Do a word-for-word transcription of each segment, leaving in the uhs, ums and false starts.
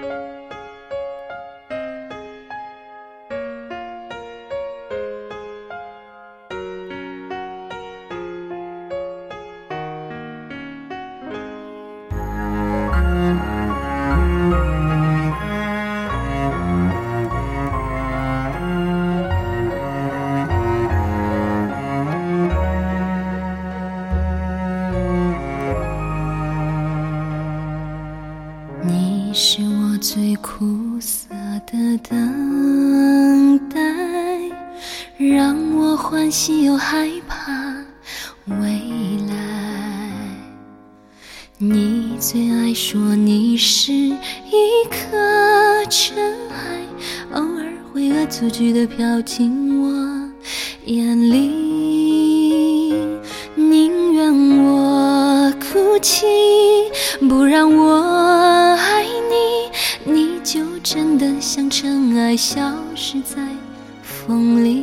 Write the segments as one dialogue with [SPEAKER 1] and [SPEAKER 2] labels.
[SPEAKER 1] 你是我最苦涩的等待，让我欢喜又害怕未来。你最爱说你是一颗尘埃，偶尔会恶作剧地飘进我眼里，宁愿我哭泣，不让我爱你，你就真的像尘埃消失在风里。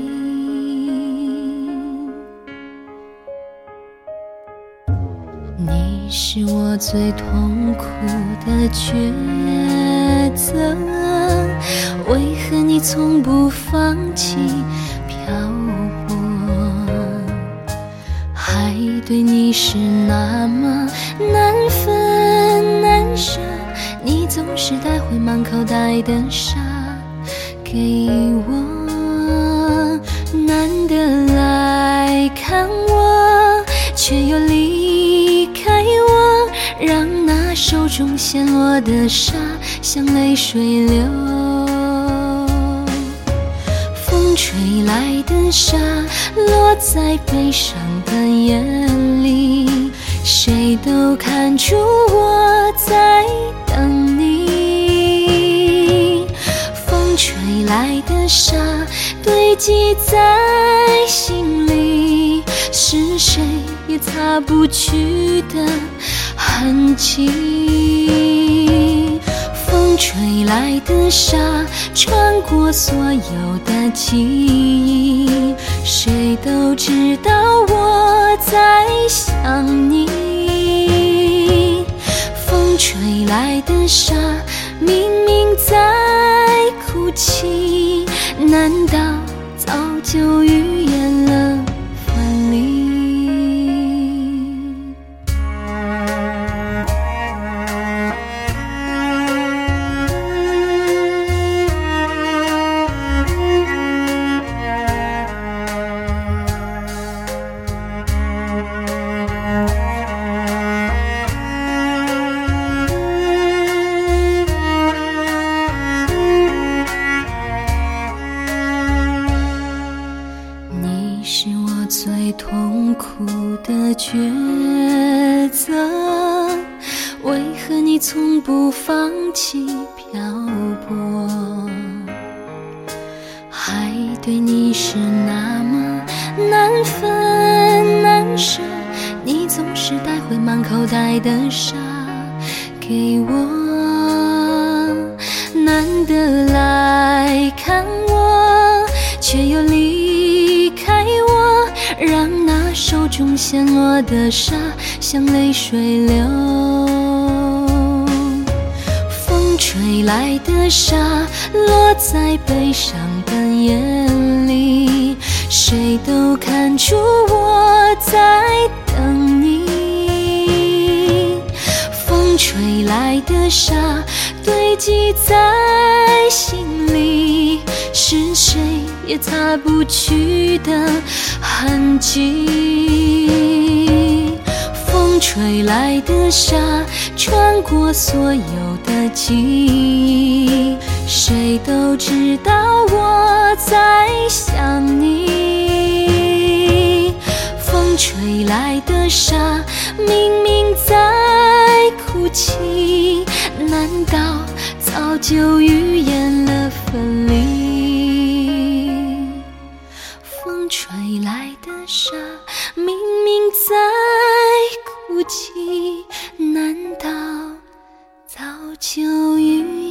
[SPEAKER 1] 你是我最痛苦的抉择，为何你从不放弃漂泊？海对你是那么难分难舍，你总是带回满口袋的沙给我，难得来看我，却又离开我，让那手中陷落的沙像泪水流。风吹来的沙落在悲伤的眼里，谁都看出我在等你。风吹来的沙堆积在心里，是谁也擦不去的痕迹。风吹来的沙穿过所有的记忆，谁都知道我在想你。风吹来的沙明明在哭泣，难道早就预言了分离？是我最痛苦的抉择，为何你从不放弃漂泊？海对你是那么难分难舍，你总是带回满口袋的沙给我，难得来看我，却又离开我，让那手中陷落的沙像泪水流。风吹来的沙落在悲伤的眼里，谁都看出我在等你。风吹来的沙堆积在心里，是谁也擦不去的痕迹。风吹来的沙穿过所有的记忆，谁都知道我在想你。风吹来的沙明明在哭泣，难道早就预言了分离？风吹来的沙明明在哭泣，难道早就预言